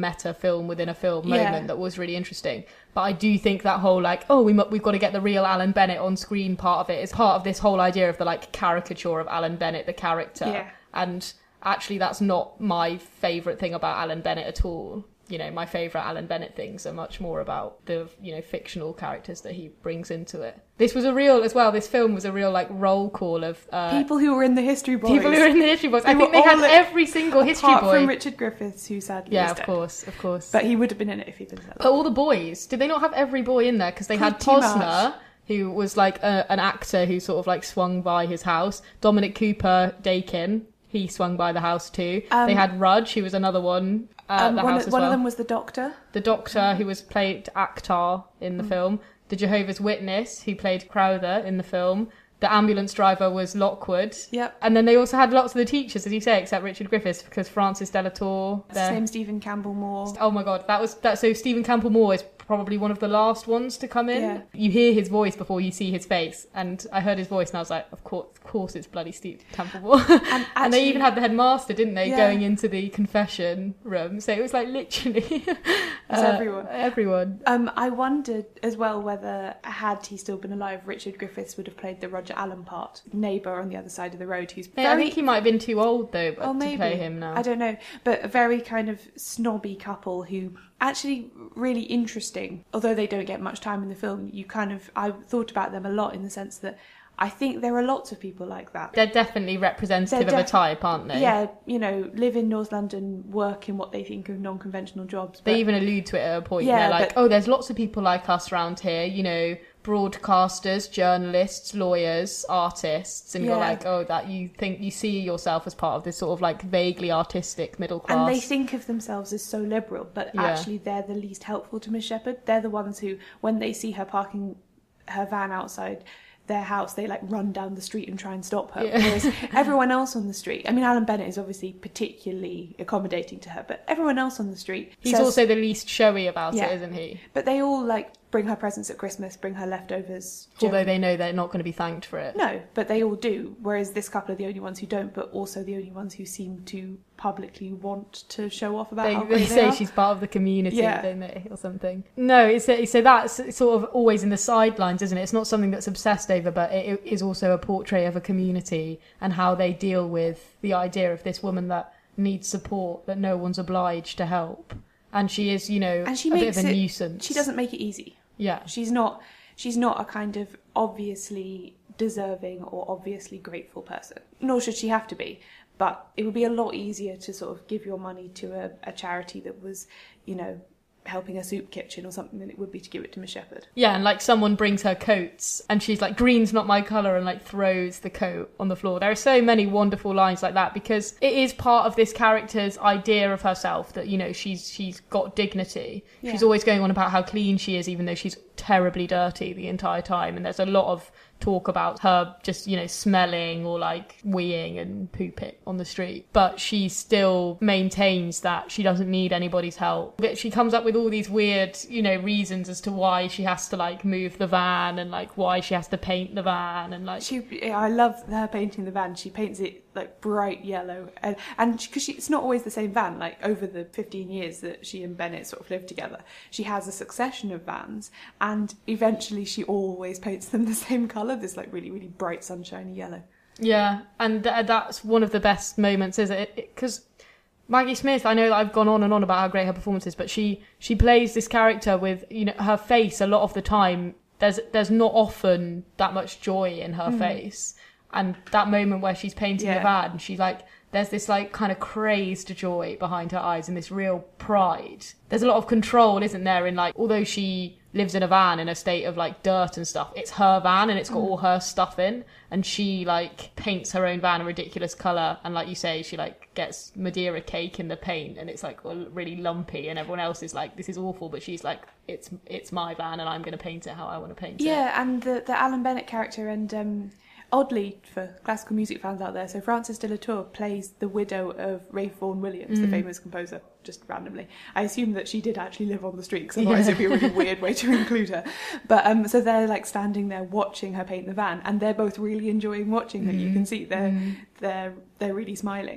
Speaker 6: meta film within a film
Speaker 5: Yeah.
Speaker 6: moment that was really interesting. But I do think that whole like, oh, we mu- we've got to get the real Alan Bennett on screen part of it is part of this whole idea of the like caricature of Alan Bennett, the character.
Speaker 5: Yeah.
Speaker 6: And actually, that's not my favourite thing about Alan Bennett at all. You know, my favourite Alan Bennett things are much more about the, you know, fictional characters that he brings into it. This was a real, as well, this film was a real, like, roll call of... Uh,
Speaker 5: people who were in the History Boys.
Speaker 6: People who were in the History Boys. I
Speaker 5: Who
Speaker 6: think
Speaker 5: were
Speaker 6: they had
Speaker 5: all in-
Speaker 6: every single History Boy.
Speaker 5: Apart from Richard Griffiths, who sadly
Speaker 6: Yeah,
Speaker 5: is
Speaker 6: of
Speaker 5: dead.
Speaker 6: course, of course.
Speaker 5: But he would have been in it if he'd been alive.
Speaker 6: But all the boys, did they not have every boy in there? Because they had
Speaker 5: Pretty
Speaker 6: Posner,
Speaker 5: much.
Speaker 6: who was like a, an actor who sort of like swung by his house. Dominic Cooper Dakin, he swung by the house too.
Speaker 5: Um,
Speaker 6: they had Rudge, who was another one at
Speaker 5: Um,
Speaker 6: the
Speaker 5: one
Speaker 6: house
Speaker 5: of,
Speaker 6: as
Speaker 5: one
Speaker 6: well.
Speaker 5: of them was the Doctor.
Speaker 6: The Doctor, who was played Akhtar in the
Speaker 5: Mm.
Speaker 6: film. The Jehovah's Witness, who played Crowther in the film. The ambulance driver was Lockwood.
Speaker 5: Yep.
Speaker 6: And then they also had lots of the teachers, as you say, except Richard Griffiths, because Francis Delatour...
Speaker 5: Same Stephen Campbell Moore.
Speaker 6: Oh my god, that was that. So Stephen Campbell Moore is probably one of the last ones to come in.
Speaker 5: Yeah.
Speaker 6: You hear his voice before you see his face, and I heard his voice, and I was like, of course, of course, it's bloody Steve Campbell Moore. And, and
Speaker 5: actually-
Speaker 6: they even had the headmaster, didn't they,
Speaker 5: Yeah.
Speaker 6: going into the confession room? So it was like literally
Speaker 5: It's
Speaker 6: uh,
Speaker 5: everyone.
Speaker 6: Everyone.
Speaker 5: Um, I wondered as well whether, had he still been alive, Richard Griffiths would have played the Roger Allen part, neighbour on the other side of the road, who's
Speaker 6: Yeah,
Speaker 5: very...
Speaker 6: I think he might have been too old though, but
Speaker 5: Oh,
Speaker 6: to
Speaker 5: maybe.
Speaker 6: play him now.
Speaker 5: I don't know. But a very kind of snobby couple who actually really interesting. Although they don't get much time in the film, you kind of... I thought about them a lot in the sense that I think there are lots of people like that.
Speaker 6: They're definitely representative
Speaker 5: They're
Speaker 6: of a
Speaker 5: def-
Speaker 6: type, aren't they?
Speaker 5: Yeah, you know, live in North London, work in what they think of non-conventional jobs.
Speaker 6: They
Speaker 5: but-
Speaker 6: even allude to it at a point.
Speaker 5: Yeah,
Speaker 6: They're like,
Speaker 5: but-
Speaker 6: oh, there's lots of people like us around here, you know, broadcasters, journalists, lawyers, artists, and you're
Speaker 5: Yeah.
Speaker 6: like, oh, that you think you see yourself as part of this sort of like vaguely artistic middle class.
Speaker 5: And they think of themselves as so liberal, but
Speaker 6: Yeah.
Speaker 5: actually they're the least helpful to Miss Shepherd. They're the ones who, when they see her parking her van outside their house, they like run down the street and try and stop her.
Speaker 6: Yeah.
Speaker 5: Whereas everyone else on the street, I mean, Alan Bennett is obviously particularly accommodating to her, but everyone else on the street
Speaker 6: He's
Speaker 5: says-
Speaker 6: also the least showy about
Speaker 5: Yeah.
Speaker 6: it, isn't he?
Speaker 5: But they all like bring her presents at Christmas, bring her leftovers.
Speaker 6: Although they know they're not going to be thanked for it.
Speaker 5: No, but they all do. Whereas this couple are the only ones who don't, but also the only ones who seem to publicly want to show off about
Speaker 6: They,
Speaker 5: how
Speaker 6: they
Speaker 5: great
Speaker 6: say
Speaker 5: are.
Speaker 6: she's part of the community,
Speaker 5: Yeah.
Speaker 6: don't they, or something? No, it's so that's sort of always in the sidelines, isn't it? It's not something that's obsessed over, but it, it is also a portrait of a community and how they deal with the idea of this woman that needs support, that no one's obliged to help, and she is, you know,
Speaker 5: and she
Speaker 6: a
Speaker 5: makes
Speaker 6: bit of a
Speaker 5: it,
Speaker 6: nuisance.
Speaker 5: She doesn't make it easy.
Speaker 6: Yeah,
Speaker 5: she's not. She's not a kind of obviously deserving or obviously grateful person. Nor should she have to be. But it would be a lot easier to sort of give your money to a, a charity that was, you know, helping a soup kitchen or something than it would be to give it to Miss Shepherd.
Speaker 6: Yeah, and like someone brings her coats and she's like, green's not my colour, and like throws the coat on the floor. There are so many wonderful lines like that because it is part of this character's idea of herself that, you know, she's she's got dignity.
Speaker 5: Yeah.
Speaker 6: She's always going on about how clean she is, even though she's terribly dirty the entire time. And there's a lot of talk about her just, you know, smelling or like weeing and pooping on the street. But she still maintains that she doesn't need anybody's help. But she comes up with all these weird, you know, reasons as to why she has to like move the van and like why she has to paint the van and like...
Speaker 5: She, I love her painting the van. She paints it like bright yellow. And and because she, it's not always the same van, like over the fifteen years that she and Bennett sort of lived together, she has a succession of vans and eventually she always paints them the same colour, this like really, really bright sunshiny yellow.
Speaker 6: Yeah, and th- that's one of the best moments, isn't it? Because Maggie Smith, I know that I've gone on and on about how great her performance is, but she she plays this character with, you know, her face a lot of the time. There's there's not often that much joy in her
Speaker 5: Mm.
Speaker 6: face, and that moment where she's painting
Speaker 5: Yeah.
Speaker 6: the van, she's like, there's this like kind of crazed joy behind her eyes and this real pride. There's a lot of control, isn't there? In like, although she lives in a van in a state of like dirt and stuff, it's her van and it's got
Speaker 5: Mm.
Speaker 6: all her stuff in, and she like paints her own van a ridiculous colour, and like you say, she like gets Madeira cake in the paint and it's like all really lumpy, and everyone else is like, this is awful, but she's like, it's it's my van and I'm going to paint it how I want to paint it.
Speaker 5: Yeah, and the, the Alan Bennett character, and um, oddly for classical music fans out there, so Frances de la Tour plays the widow of Ralph Vaughan Williams, the
Speaker 6: Mm.
Speaker 5: famous composer, just randomly. I assume that she did actually live on the street, because otherwise
Speaker 6: Yeah.
Speaker 5: it'd be a really weird way to include her. But um, so they're like standing there watching her paint the van, and they're both really enjoying watching her. You can see they're
Speaker 6: Mm.
Speaker 5: they're they're really smiling.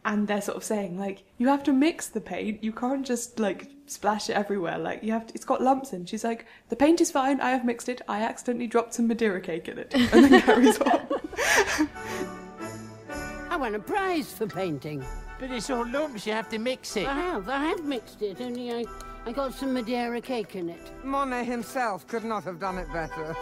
Speaker 5: And they're sort of saying, like, you have to mix the paint. You can't just, like, splash it everywhere. Like, you have to, it's got lumps in. She's like, the paint is fine. I have mixed it. I accidentally dropped some Madeira cake in it. And then carries on.
Speaker 12: I won a prize for painting.
Speaker 11: But it's all lumps. You have to mix it.
Speaker 12: I have. I have mixed it, only I, I got some Madeira cake in it.
Speaker 15: Monet himself could not have done it better.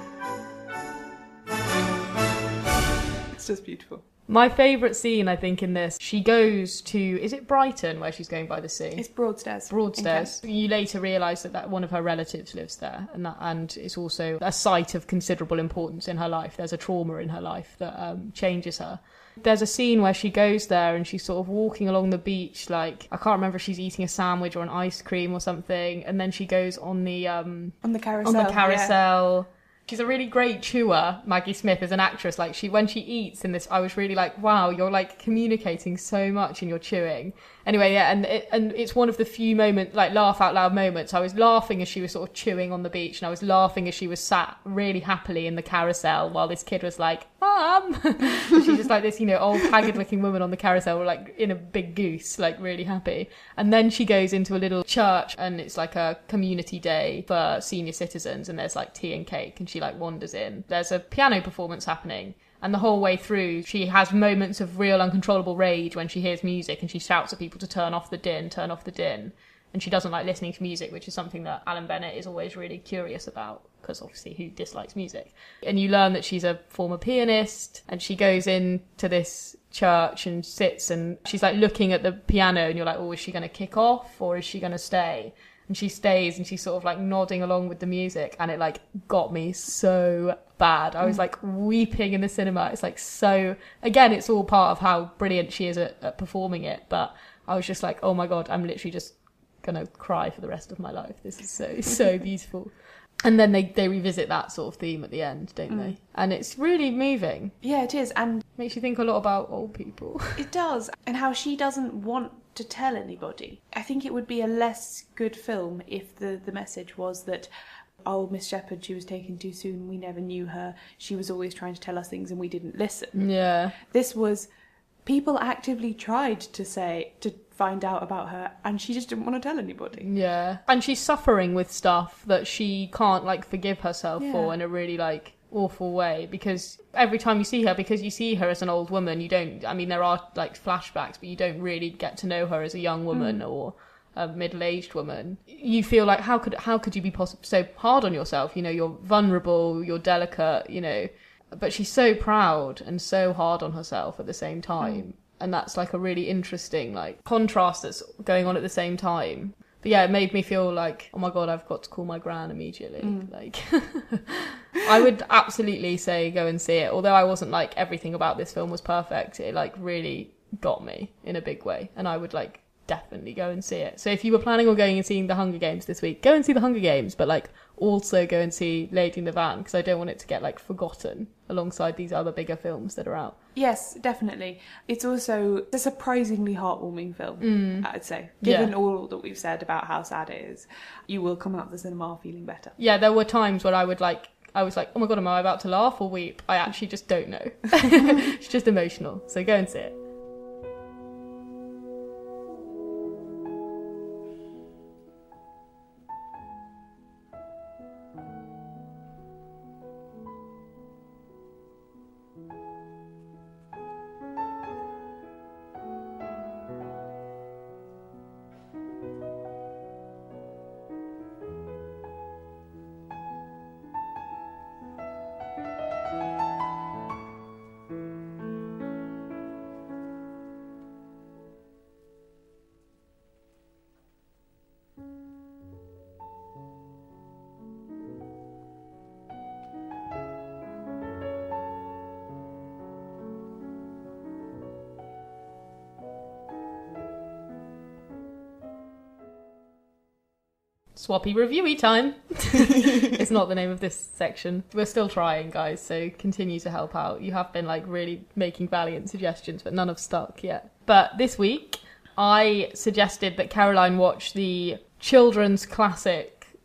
Speaker 5: It's just beautiful.
Speaker 6: My favourite scene, I think, in this, she goes to, is it Brighton where she's going by the sea?
Speaker 5: It's Broadstairs.
Speaker 6: Broadstairs. You later realise that, that one of her relatives lives there, and that, and it's also a site of considerable importance in her life. There's a trauma in her life that um, changes her. There's a scene where she goes there and she's sort of walking along the beach, like, I can't remember if she's eating a sandwich or an ice cream or something, and then she goes on the... Um,
Speaker 5: on the carousel.
Speaker 6: On the carousel. Yeah. She's a really great chewer, Maggie Smith, as an actress. Like, she, when she eats in this, I was really like, wow, you're, like, communicating so much in your chewing. Anyway, yeah, and it, and it's one of the few moment, like, laugh out loud moments. I was laughing as she was sort of chewing on the beach, and I was laughing as she was sat really happily in the carousel while this kid was like, Mum! She's just like this, you know, old haggard-looking woman on the carousel, like, in a big goose, like, really happy. And then she goes into a little church, and it's like a community day for senior citizens, and there's, like, tea and cake, and she, like, wanders in. There's a piano performance happening. And the whole way through, she has moments of real uncontrollable rage when she hears music, and she shouts at people to turn off the din, turn off the din. And she doesn't like listening to music, which is something that Alan Bennett is always really curious about, because obviously who dislikes music? And you learn that she's a former pianist, and she goes into this church and sits, and she's like looking at the piano, and you're like, oh, is she going to kick off or is she going to stay? And she stays, and she's sort of like nodding along with the music, and it like got me so bad. I was like weeping in the cinema. It's like so, again, it's all part of how brilliant she is at, at performing it, but I was just like, oh my God, I'm literally just gonna cry for the rest of my life. This is so, so beautiful. And then they, they revisit that sort of theme at the end, don't mm. they? And it's really moving.
Speaker 5: Yeah, it is. And
Speaker 6: makes you think a lot about old people.
Speaker 5: It does. And how she doesn't want to tell anybody. I think it would be a less good film if the, the message was that, oh, Miss Shepherd, she was taken too soon, we never knew her, she was always trying to tell us things and we didn't listen.
Speaker 6: Yeah.
Speaker 5: This was, people actively tried to say, to find out about her, and she just didn't want to tell anybody.
Speaker 6: Yeah. And she's suffering with stuff that she can't, like, forgive herself
Speaker 5: Yeah.
Speaker 6: for in a really, like, awful way, because every time you see her, because you see her as an old woman, you don't, I mean, there are, like, flashbacks, but you don't really get to know her as a young woman mm. or a middle-aged woman. You feel like, how could how could you be poss- so hard on yourself? You know, you're vulnerable, you're delicate, you know, but she's so proud and so hard on herself at the same time. Mm. And that's like a really interesting like contrast that's going on at the same time. But yeah, it made me feel like, oh my God, I've got to call my gran immediately. Mm. Like, I would absolutely say go and see it. Although I wasn't like, everything about this film was perfect. It like really got me in a big way. And I would like definitely go and see it. So if you were planning on going and seeing The Hunger Games this week, go and see The Hunger Games, but like also go and see Lady in the Van, because I don't want it to get like forgotten alongside these other bigger films that are out.
Speaker 5: Yes, definitely. It's also a surprisingly heartwarming film,
Speaker 6: mm.
Speaker 5: I'd say. Given
Speaker 6: yeah.
Speaker 5: all that we've said about how sad it is, you will come out of the cinema feeling better.
Speaker 6: Yeah, there were times where I would like, I was like, oh my God, am I about to laugh or weep? I actually just don't know. It's just emotional. So go and see it. Swappy reviewy time. It's not the name of this section. We're still trying, guys, so continue to help out. You have been like really making valiant suggestions, but none have stuck yet. But this week, I suggested that Caroline watch the children's classic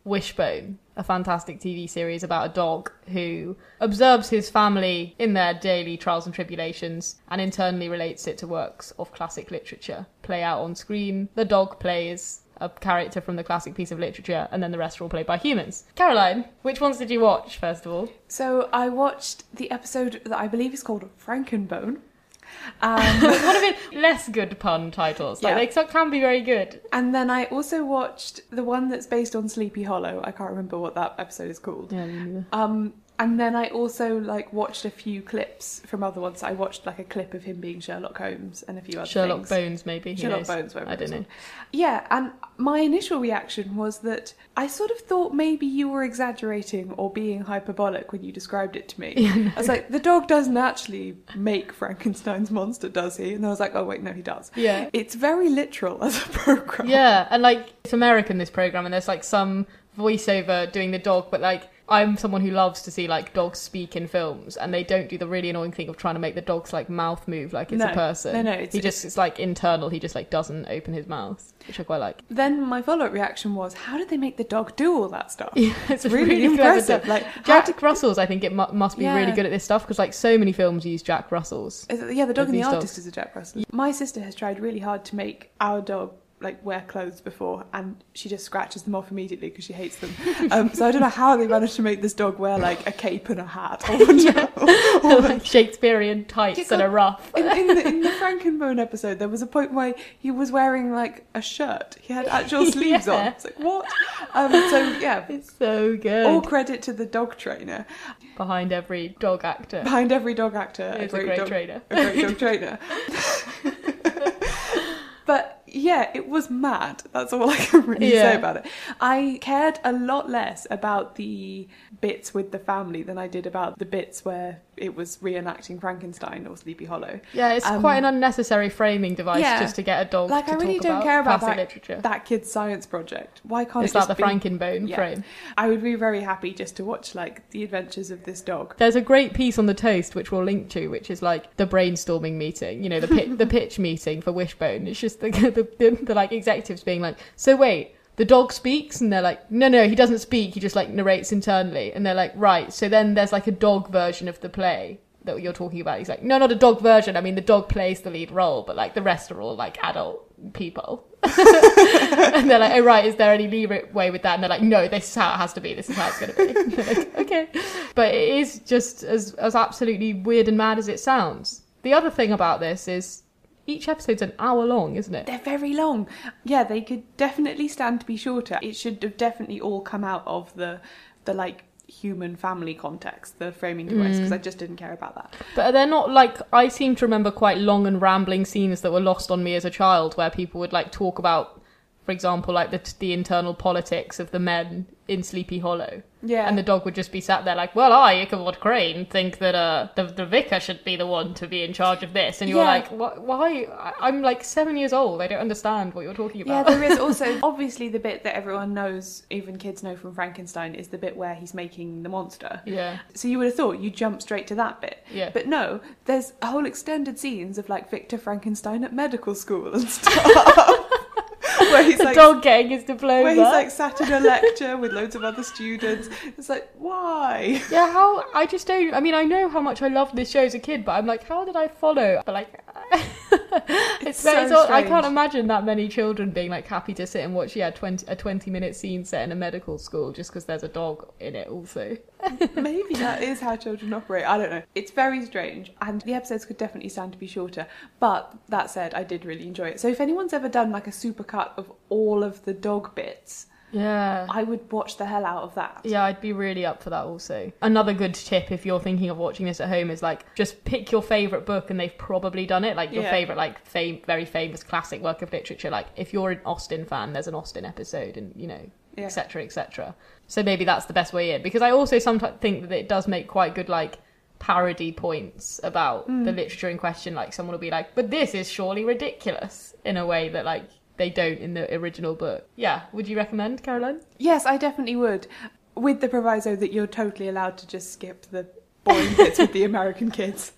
Speaker 6: Wishbone, a fantastic T V series about a dog who observes his family in their daily trials and tribulations and internally relates it to works of classic literature. Play out on screen, the dog plays a character from the classic piece of literature, and then the rest are all played by humans. Caroline, which ones did you watch, first of all?
Speaker 5: So I watched the episode that I believe is called Frankenbone. Um,
Speaker 6: One of the less good pun titles. Like,
Speaker 5: Yeah.
Speaker 6: they can be very good.
Speaker 5: And then I also watched the one that's based on Sleepy Hollow. I can't remember what that episode is called.
Speaker 6: Yeah, me neither.
Speaker 5: Um, and then I also like watched a few clips from other ones. I watched like a clip of him being Sherlock Holmes and a few other
Speaker 6: Sherlock
Speaker 5: things.
Speaker 6: Bones, maybe. Who
Speaker 5: Sherlock
Speaker 6: knows?
Speaker 5: Bones, whatever
Speaker 6: I don't
Speaker 5: it's
Speaker 6: know.
Speaker 5: called. Yeah, and my initial reaction was that I sort of thought maybe you were exaggerating or being hyperbolic when you described it to me.
Speaker 6: Yeah, no.
Speaker 5: I was like, the dog doesn't actually make Frankenstein's monster, does he? And I was like, oh wait, no, he does.
Speaker 6: Yeah.
Speaker 5: It's very literal as a program.
Speaker 6: Yeah, and like, it's American, this program, and there's like some voiceover doing the dog, but like, I'm someone who loves to see like dogs speak in films, and they don't do the really annoying thing of trying to make the dog's like mouth move like it's
Speaker 5: No,
Speaker 6: a person.
Speaker 5: no, no, it's-
Speaker 6: he just it's like internal. He just like doesn't open his mouth, which I quite like.
Speaker 5: Then my follow-up reaction was, how did they make the dog do all that stuff?
Speaker 6: Yeah, it's
Speaker 5: really,
Speaker 6: really,
Speaker 5: impressive.
Speaker 6: clever.
Speaker 5: Like
Speaker 6: Jack Russell's, I think it mu- must be
Speaker 5: Yeah.
Speaker 6: really good at this stuff because like so many films use Jack Russells.
Speaker 5: Is it- Yeah, the dog
Speaker 6: Of
Speaker 5: and the
Speaker 6: these
Speaker 5: artist
Speaker 6: dogs.
Speaker 5: is a Jack Russell. My sister has tried really hard to make our dog like wear clothes before, and she just scratches them off immediately because she hates them. Um, so I don't know how they managed to make this dog wear like a cape and a hat, or, or, or
Speaker 6: like Shakespearean tights and a ruff.
Speaker 5: In, in, the, in the Frankenbone episode, there was a point where he was wearing like a shirt. He had actual sleeves
Speaker 6: Yeah.
Speaker 5: on. It's like, what? Um, so yeah,
Speaker 6: it's so good.
Speaker 5: All credit to the dog trainer.
Speaker 6: Behind every dog actor.
Speaker 5: Behind every dog actor,
Speaker 6: Is a great
Speaker 5: dog,
Speaker 6: trainer.
Speaker 5: A great dog trainer. But yeah, it was mad. That's all I can really
Speaker 6: Yeah.
Speaker 5: say about it. I cared a lot less about the bits with the family than I did about the bits where it was reenacting Frankenstein or Sleepy Hollow.
Speaker 6: Yeah, it's
Speaker 5: Um,
Speaker 6: quite an unnecessary framing device
Speaker 5: yeah.
Speaker 6: just to get a dog
Speaker 5: Like,
Speaker 6: to
Speaker 5: I really
Speaker 6: talk
Speaker 5: don't
Speaker 6: about
Speaker 5: care about
Speaker 6: classic
Speaker 5: that,
Speaker 6: literature.
Speaker 5: that kid's science project. Why can't
Speaker 6: Is
Speaker 5: it
Speaker 6: that
Speaker 5: just
Speaker 6: the
Speaker 5: be...
Speaker 6: Frankenbone frame?
Speaker 5: I would be very happy just to watch like the adventures of this dog.
Speaker 6: There's a great piece on the Toast which we'll link to, which is like the brainstorming meeting, you know, the pi- the pitch meeting for Wishbone. It's just the the, the the like executives being like, so wait, the dog speaks? And they're like, no, no, he doesn't speak. He just like narrates internally. And they're like, right. So then there's like a dog version of the play that you're talking about. He's like, no, not a dog version. I mean, the dog plays the lead role, but like the rest are all like adult people. And they're like, oh right, is there any leeway with that? And they're like, no, this is how it has to be. This is how it's going to be. And they're like, okay. But it is just as, as absolutely weird and mad as it sounds. The other thing about this is each episode's an hour long, isn't it?
Speaker 5: They're very long. Yeah, they could definitely stand to be shorter. It should have definitely all come out of the the like human family context, the framing device, because
Speaker 6: Mm.
Speaker 5: I just didn't care about that.
Speaker 6: But they're not like, I seem to remember quite long and rambling scenes that were lost on me as a child where people would like talk about, for example, like the, the internal politics of the men in Sleepy Hollow.
Speaker 5: Yeah.
Speaker 6: And the dog would just be sat there like, well, I, Ichabod Crane, think that uh, the, the vicar should be the one to be in charge of this. And you're
Speaker 5: Yeah.
Speaker 6: like, "Wh- why? I- I'm like seven years old. I don't understand what you're talking
Speaker 5: Yeah,
Speaker 6: about.
Speaker 5: there is also obviously the bit that everyone knows, even kids know from Frankenstein, is the bit where he's making the monster.
Speaker 6: Yeah.
Speaker 5: So you would have thought you jump straight to that bit.
Speaker 6: Yeah.
Speaker 5: But no, there's whole extended scenes of like Victor Frankenstein at medical school and stuff. Where he's
Speaker 6: the
Speaker 5: like,
Speaker 6: dog getting his diploma.
Speaker 5: where he's like sat in a lecture with loads of other students. It's like, why?
Speaker 6: Yeah, how, I just don't, I mean, I know how much I loved this show as a kid, but I'm like, how did I follow? But like, it's,
Speaker 5: so
Speaker 6: very, so I
Speaker 5: strange.
Speaker 6: can't imagine that many children being like happy to sit and watch, yeah, twenty, a twenty minute scene set in a medical school just because there's a dog in it also.
Speaker 5: Maybe that is how children operate. I don't know. It's very strange, and the episodes could definitely stand to be shorter. But that said, I did really enjoy it. So if anyone's ever done like a supercut of all of the dog bits,
Speaker 6: Yeah.
Speaker 5: I would watch the hell out of that.
Speaker 6: Yeah, I'd be really up for that also. Another good tip if you're thinking of watching this at home is like, just pick your favourite book and they've probably done it. Like your
Speaker 5: Yeah.
Speaker 6: favourite, like fam- very famous classic work of literature. Like if you're an Austen fan, there's an Austen episode and, you know,
Speaker 5: Yeah.
Speaker 6: et cetera, et cetera. So maybe that's the best way in. Because I also sometimes think that it does make quite good, like, parody points about
Speaker 5: Mm.
Speaker 6: the literature in question. Like someone will be like, but this is surely ridiculous, in a way that, like, they don't in the original book. Yeah, would you recommend, Caroline?
Speaker 5: Yes, I definitely would. With the proviso that you're totally allowed to just skip the boring bits with the American kids.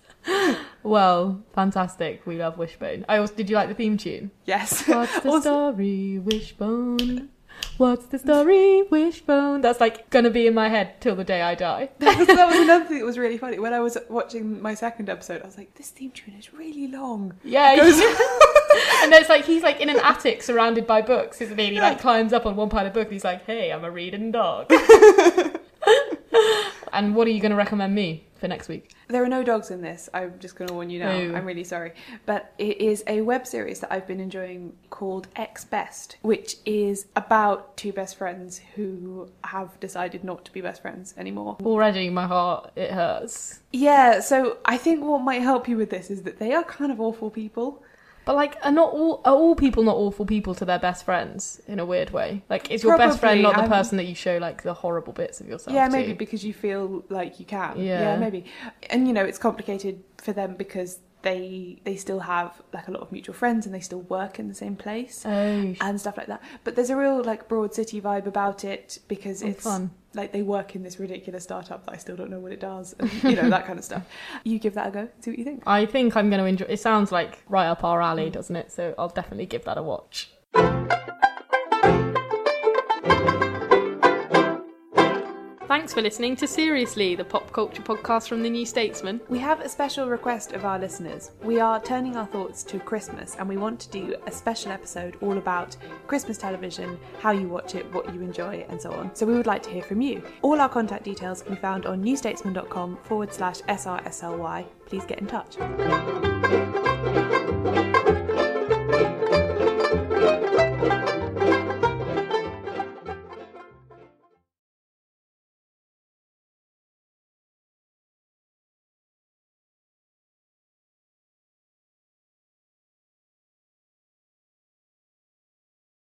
Speaker 6: Well, fantastic. We love Wishbone. I also, did you like the theme tune?
Speaker 5: Yes.
Speaker 6: What's the
Speaker 5: Also-
Speaker 6: story, Wishbone? What's the story? Wishbone. That's like gonna be in my head till the day I die.
Speaker 5: that, was, that was another thing that was really funny. When I was watching my second episode, I was like, this theme tune is really long.
Speaker 6: Yeah.
Speaker 5: Goes-
Speaker 6: And there's like, he's like in an attic surrounded by books, isn't he? And he
Speaker 5: Yeah.
Speaker 6: like climbs up on one pile of book and he's like, hey, I'm a reading dog. And what are you going to recommend me for next week?
Speaker 5: There are no dogs in this. I'm just going to warn you now.
Speaker 6: Ooh.
Speaker 5: I'm really sorry. But it is a web series that I've been enjoying called Ex Best, which is about two best friends who have decided not to be best friends anymore.
Speaker 6: Already my heart, it hurts.
Speaker 5: Yeah, so I think what might help you with this is that they are kind of awful people.
Speaker 6: But like, are not all are all people not awful people to their best friends in a weird way? Like, is your best friend
Speaker 5: Probably,
Speaker 6: not the
Speaker 5: um,
Speaker 6: person that you show like the horrible bits of yourself
Speaker 5: Yeah,
Speaker 6: to?
Speaker 5: maybe because you feel like you can.
Speaker 6: Yeah.
Speaker 5: Yeah, maybe. And you know, it's complicated for them because they they still have like a lot of mutual friends and they still work in the same place
Speaker 6: Oh,
Speaker 5: and stuff like that. But there's a real like broad city vibe about it because
Speaker 6: Oh,
Speaker 5: it's
Speaker 6: fun.
Speaker 5: like they work in this ridiculous startup that I still don't know what it does, and you know, that kind of stuff. You give that a go, see what you think.
Speaker 6: I think I'm going to enjoy. It sounds like right up our alley, doesn't it? So I'll definitely give that a watch. Thanks for listening to Seriously, the pop culture podcast from the New Statesman.
Speaker 5: We have a special request of our listeners. We are turning our thoughts to Christmas and we want to do a special episode all about Christmas television, how you watch it, what you enjoy, and so on. So we would like to hear from you. All our contact details can be found on newstatesman.com forward slash SRSLY. Please get in touch.